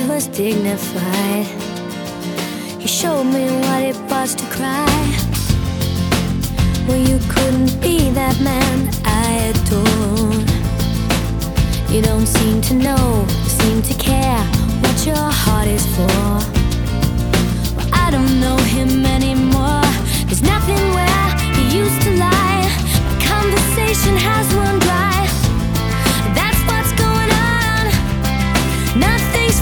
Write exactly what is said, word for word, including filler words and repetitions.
was dignified. He showed me what it was to cry. Well, you couldn't be that man I adored. You don't seem to know